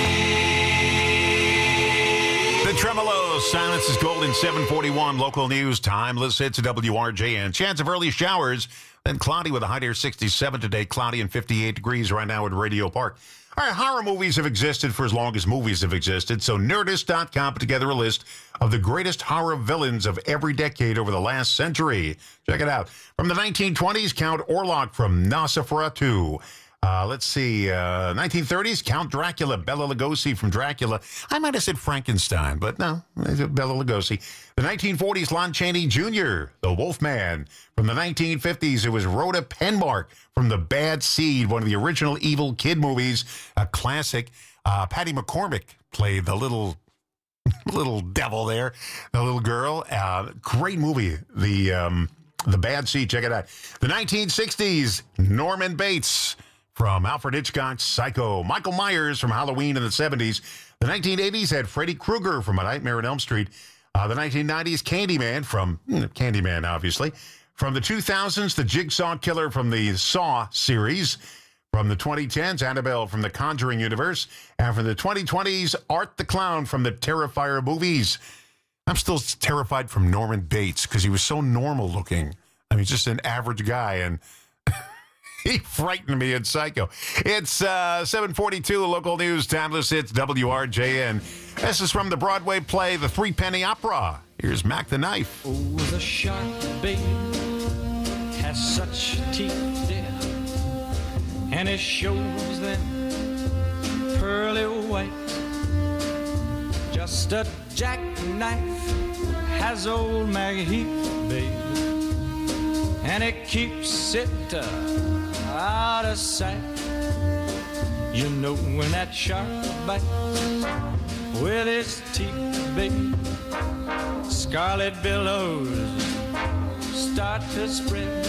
Speaker 2: see.
Speaker 1: The Tremolos, Silence is Golden, seven forty-one. Local news, timeless hits, W R J N. Chance of early showers, then cloudy with a high near sixty-seven today. Cloudy and fifty-eight degrees right now at Radio Park. All right, horror movies have existed for as long as movies have existed, so Nerdist dot com put together a list of the greatest horror villains of every decade over the last century. Check it out. From the nineteen twenties, Count Orlok from Nosferatu. Uh, let's see, uh, nineteen thirties, Count Dracula, Bela Lugosi from Dracula. I might have said Frankenstein, but no, it's Bela Lugosi. The nineteen forties, Lon Chaney Junior, the Wolfman. From the nineteen fifties, it was Rhoda Penmark from The Bad Seed, one of the original Evil Kid movies, a classic. Uh, Patty McCormick played the little little devil there, the little girl. Uh, great movie, the um, The Bad Seed. Check it out. The nineteen sixties, Norman Bates from Alfred Hitchcock's Psycho. Michael Myers from Halloween in the seventies. The nineteen eighties had Freddy Krueger from A Nightmare on Elm Street. Uh, the nineteen nineties, Candyman from hmm, Candyman, obviously. From the two thousands, the Jigsaw Killer from the Saw series. From the twenty tens, Annabelle from the Conjuring universe. And from the twenty twenties, Art the Clown from the Terrifier movies. I'm still terrified from Norman Bates because he was so normal looking. I mean, just an average guy, and he frightened me in Psycho. It's uh, seven forty-two, local news, timeless hits, W R J N. This is from the Broadway play, The Three Penny Opera. Here's Mac the Knife.
Speaker 9: Oh, the shark, babe, has such teeth, dear, and it shows them pearly white. Just a jackknife has old Maggie Heath, babe, and it keeps it uh, out of sight. You know when that shark bites with his teeth, babe, scarlet billows start to spread.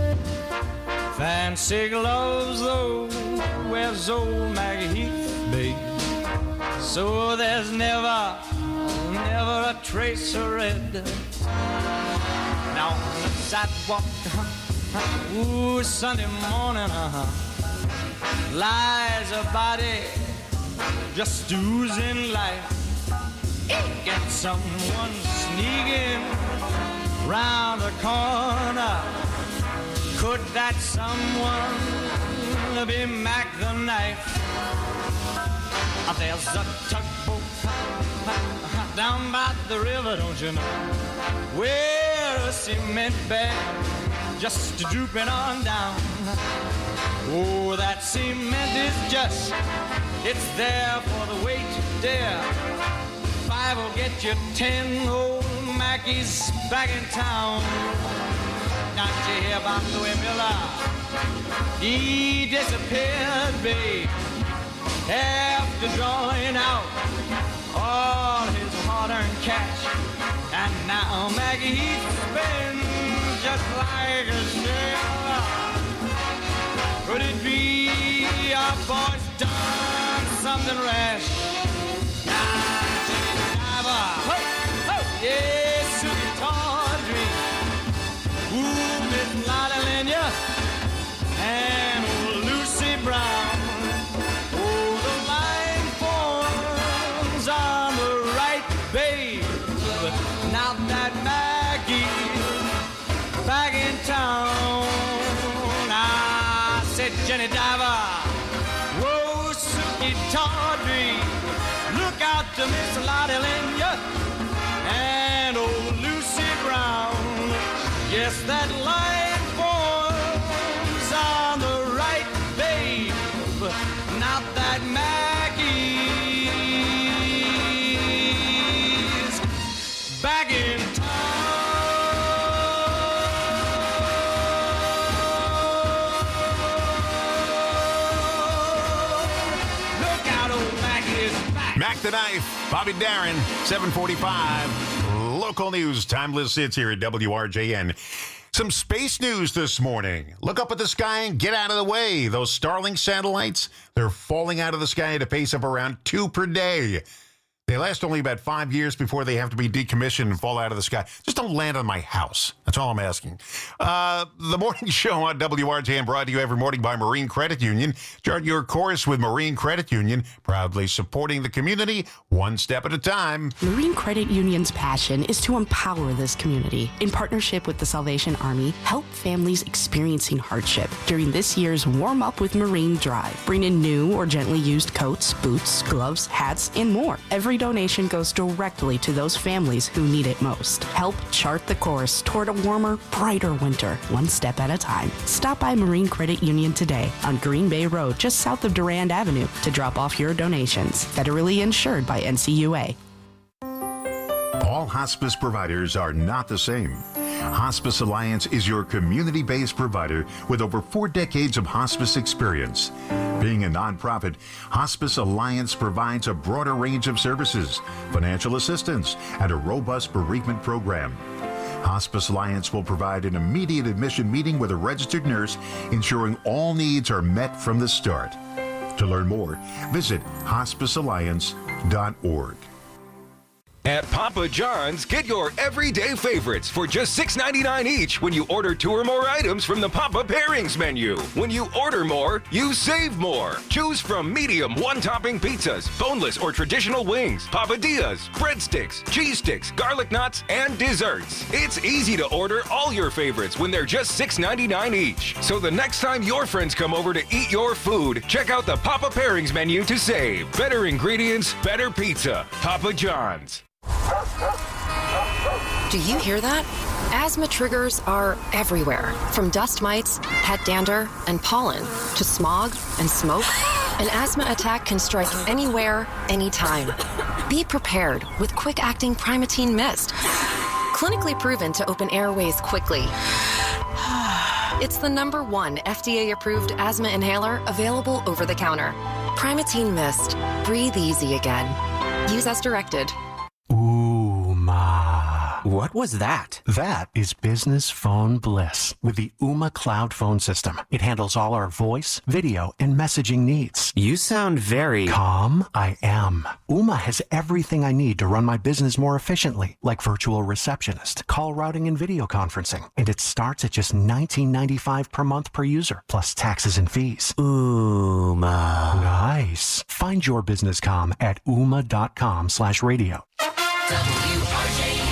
Speaker 9: Fancy gloves, though, wears old Maggie Heath, babe, so there's never, never a trace of red. Now on the sidewalk, uh-huh, ooh, Sunday morning, uh-huh, lies a body just oozing life. Get someone sneaking round the corner. Could that someone be Mac the Knife? There's a tugboat down by the river, don't you know, where a cement bag just drooping on down. Oh, that cement is just, it's there for the weight to dare. Five will get you ten, old Mackie's back in town. Not you hear about Louis Miller? He disappeared, babe, after drawing out all his hard-earned cash. And now Maggie Heath's been just like a sailor. Could it be our boy's done something rash? Now, diver, ho, ho, yes, Susie Tawdry, ooh, Miss Lottie Lenya, and old Lucy Brown. Oh, the line forms on the right, babe. Now that Maggie's back in town, I said, Jenny Diver, Whoa, Suki Tawdry, look out to Miss Lottie Lenya and old Lucy Brown. Yes, that line forms on the right, babe, not that Maggie's back in
Speaker 1: Mac the Knife, Bobby Darin, seven forty-five. Local news, timeless hits here at W R J N. Some space news this morning. Look up at the sky and get out of the way. Those Starlink satellites, they're falling out of the sky at a pace of around two per day. They last only about five years before they have to be decommissioned and fall out of the sky. Just don't land on my house. That's all I'm asking. Uh, the morning show on W R J N brought to you every morning by Marine Credit Union. Chart your course with Marine Credit Union, proudly supporting the community one step at a time.
Speaker 10: Marine Credit Union's passion is to empower this community. In partnership with the Salvation Army, help families experiencing hardship during this year's Warm Up with Marine Drive. Bring in new or gently used coats, boots, gloves, hats, and more. Every donation goes directly to those families who need it most. Help chart the course toward a warmer, brighter winter, one step at a time. Stop by Marine Credit Union today on Green Bay Road, just south of Durand Avenue, to drop off your donations. Federally insured by N C U A.
Speaker 1: All hospice providers are not the same. Hospice Alliance is your community-based provider with over four decades of hospice experience. Being a nonprofit, Hospice Alliance provides a broader range of services, financial assistance, and a robust bereavement program. Hospice Alliance will provide an immediate admission meeting with a registered nurse, ensuring all needs are met from the start. To learn more, visit hospice alliance dot org.
Speaker 11: At Papa John's, get your everyday favorites for just six ninety-nine each when you order two or more items from the Papa Pairings menu. When you order more, you save more. Choose from medium one-topping pizzas, boneless or traditional wings, papadillas, breadsticks, cheese sticks, garlic knots, and desserts. It's easy to order all your favorites when they're just six ninety-nine each. So the next time your friends come over to eat your food, check out the Papa Pairings menu to save. Better ingredients, better pizza. Papa John's.
Speaker 12: Do you hear that? Asthma triggers are everywhere, from dust mites, pet dander, and pollen, to smog and smoke. An asthma attack can strike anywhere, anytime. Be prepared with quick-acting Primatene Mist. Clinically proven to open airways quickly. It's the number one F D A-approved asthma inhaler available over the counter. Primatene Mist. Breathe easy again. Use as directed.
Speaker 14: What was that? That is business phone bliss with the Ooma Cloud phone system. It handles all our voice, video, and messaging needs.
Speaker 15: You sound very
Speaker 14: calm. I am. Ooma has everything I need to run my business more efficiently, like virtual receptionist, call routing, and video conferencing. And it starts at just nineteen ninety-five per month per user, plus taxes and fees.
Speaker 15: Ooma.
Speaker 14: Nice. Find your business comm at ooma.com slash radio.
Speaker 2: W R J N.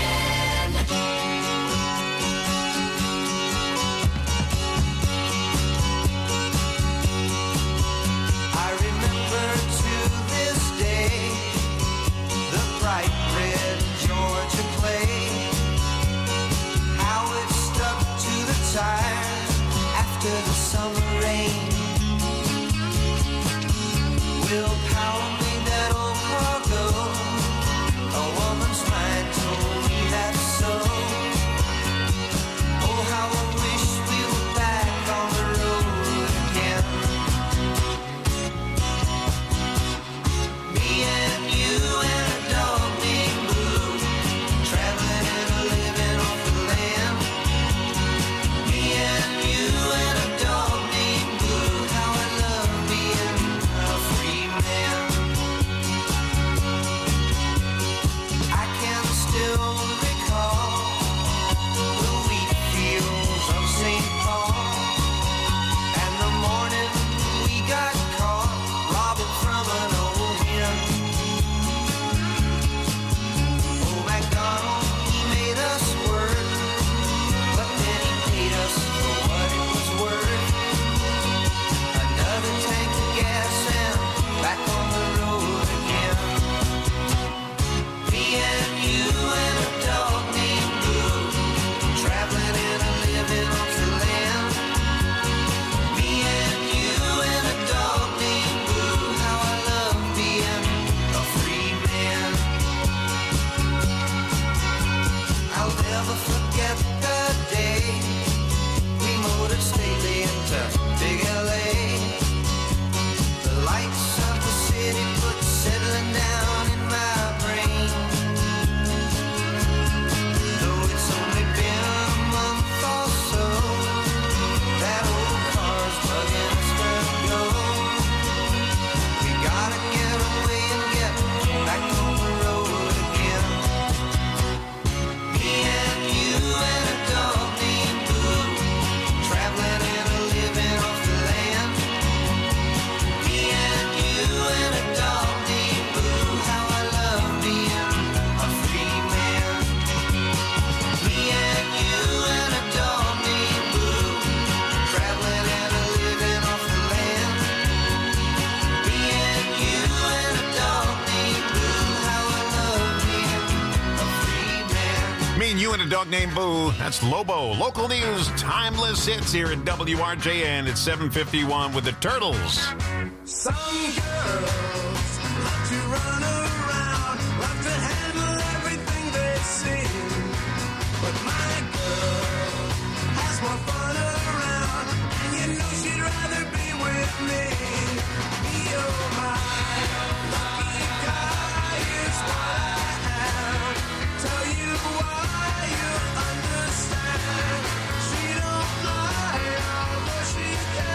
Speaker 1: and a dog named Boo. That's Lobo. Local news, timeless hits here at W R J N at seven fifty-one with the Turtles.
Speaker 2: Some girls love to run around, love to handle everything they see. But my girl has more fun around, and you know she'd rather be with me. Be oh my lucky guy is what I am. Tell you why you understand. She don't lie, although she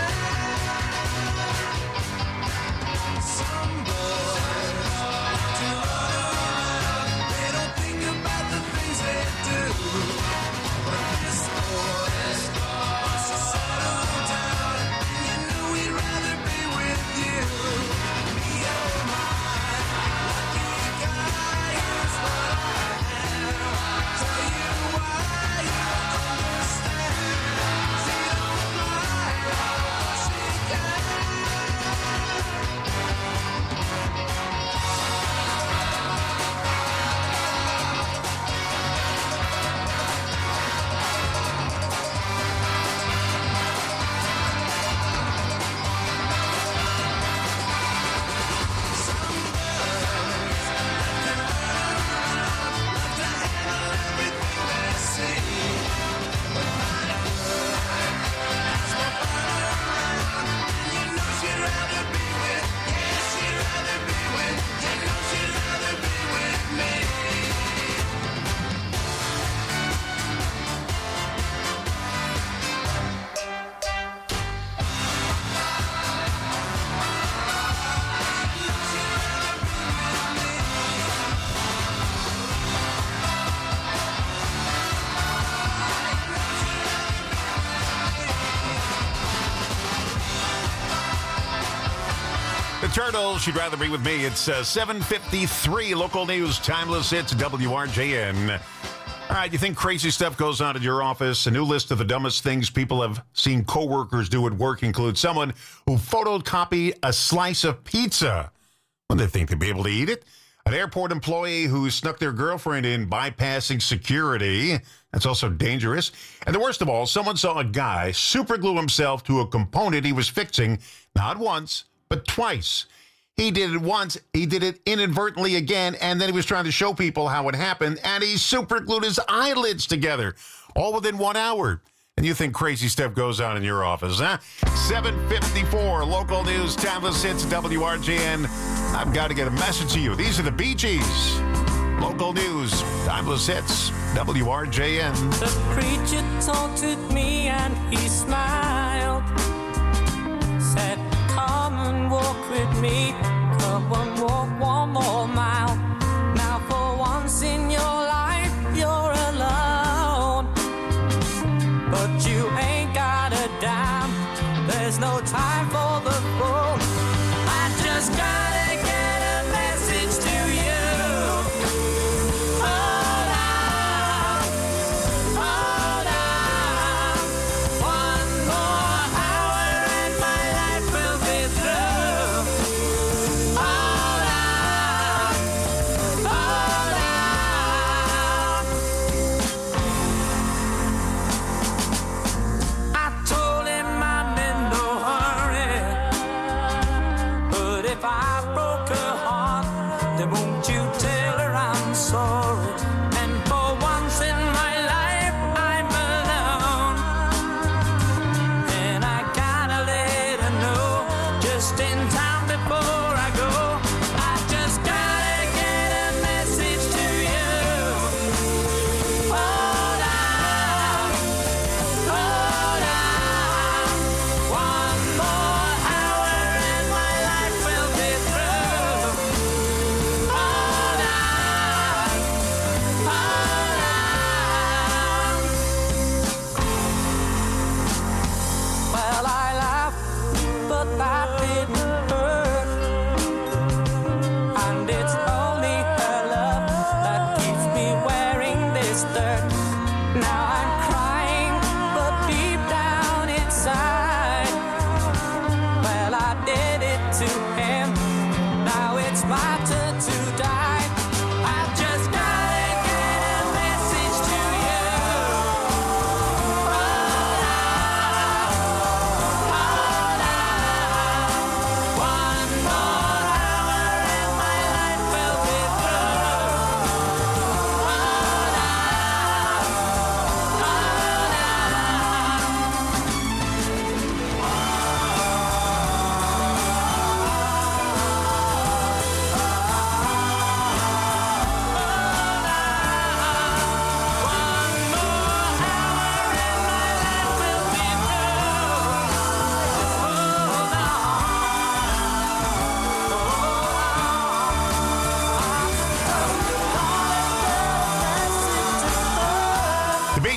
Speaker 2: can. Some boys like to run around. They don't think about the things they do. But this boy wants to settle down, and you know he'd rather be with you. Me oh my lucky guy is what I am. Tell you why you understand. She don't lie, although she can.
Speaker 1: The Turtles, she'd rather be with me. It's uh, seven fifty-three, local news, timeless hits, W R J N. All right, you think crazy stuff goes on at your office? A new list of the dumbest things people have seen coworkers do at work includes someone who photocopied a slice of pizza when they think they'd be able to eat it. An airport employee who snuck their girlfriend in bypassing security. That's also dangerous. And the worst of all, someone saw a guy superglue himself to a component he was fixing, not once, but twice. He did it once, he did it inadvertently again, and then he was trying to show people how it happened, and he superglued his eyelids together, all within one hour. And you think crazy stuff goes on in your office, huh? seven fifty-four, local news, timeless hits, W R J N. I've got to get a message to you. These are the Bee Gees. Local news, timeless hits, W R J N.
Speaker 2: The preacher taunted me and he smiled. Said, come and walk with me. Come and walk one more mile. Now for once in your life, you're alone. But you ain't got a dime. There's no time for the phone. I just gotta get a message to you. Hold on, hold on. One more hour and my life will be through. Hold on, hold on. I told him I'm in no hurry, but if I broke her heart, then won't you tell her I'm sorry? And for once in my life, I'm alone, and I gotta let her know just in time before I go. I just gotta get a message to you. Hold on, hold on. One more hour and my life will be through. Hold on, hold on. Well, I laughed, but that didn't hurt.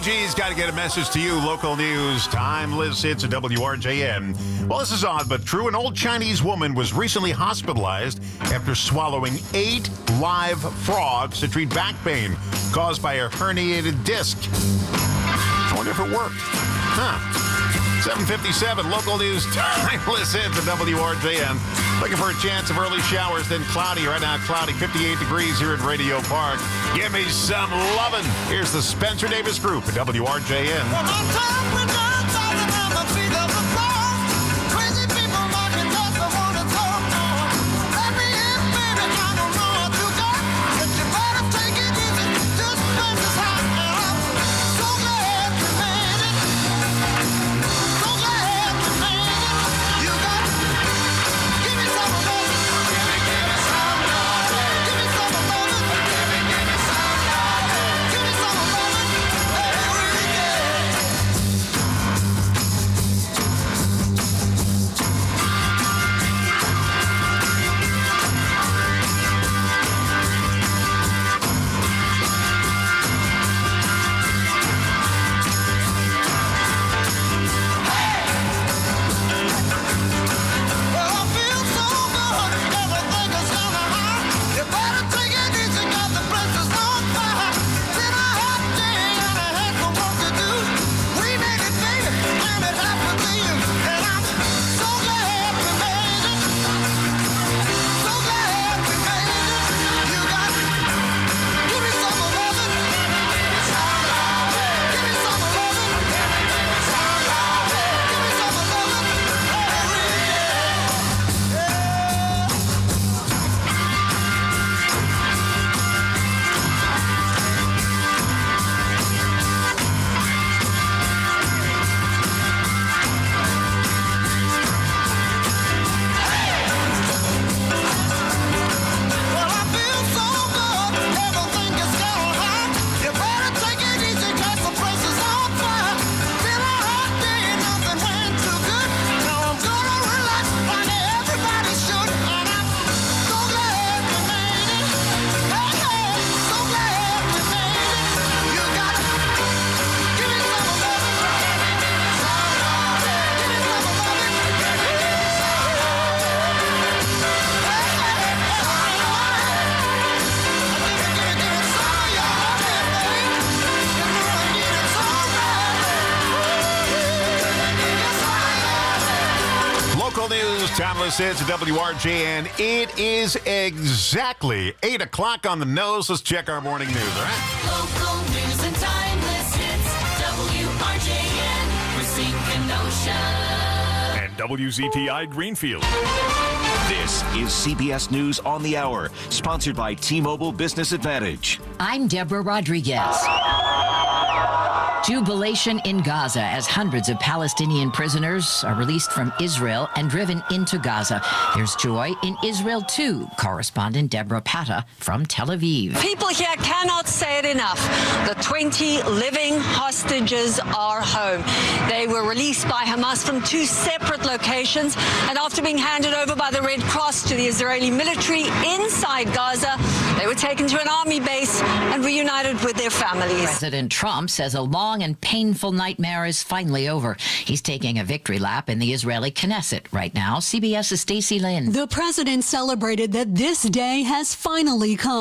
Speaker 1: Gee's got to get a message to you. Local news, timeless hits at W R J N. Well, this is odd but true. An old Chinese woman was recently hospitalized after swallowing eight live frogs to treat back pain caused by a herniated disc. I wonder if it worked. Huh. seven fifty-seven, local news, timeless hits at W R J N. Looking for a chance of early showers, then cloudy. Right now, cloudy, fifty-eight degrees here at Radio Park. Give me some lovin'. Here's the Spencer Davis Group at W R J N. Timeless hits at W R J N. It is exactly eight o'clock on the nose. Let's check our morning news, all right?
Speaker 2: Local news and timeless hits. W R J N. Racine Kenosha.
Speaker 24: And W Z T I Greenfield.
Speaker 3: This is C B S News on the Hour, sponsored by T-Mobile Business Advantage.
Speaker 16: I'm Deborah Rodriguez. Jubilation in Gaza as hundreds of Palestinian prisoners are released from Israel and driven into Gaza. There's joy in Israel, too. Correspondent Deborah Patta from Tel Aviv.
Speaker 17: People here cannot say it enough. The twenty living hostages are home. They were released by Hamas from two separate locations, and after being handed over by the Red Cross to the Israeli military inside Gaza, they were taken to an army base and reunited with their families.
Speaker 16: President Trump says a long and painful nightmare is finally over. He's taking a victory lap in the Israeli Knesset right now. CBS's Stacey Lynn.
Speaker 18: The president celebrated that this day has finally come.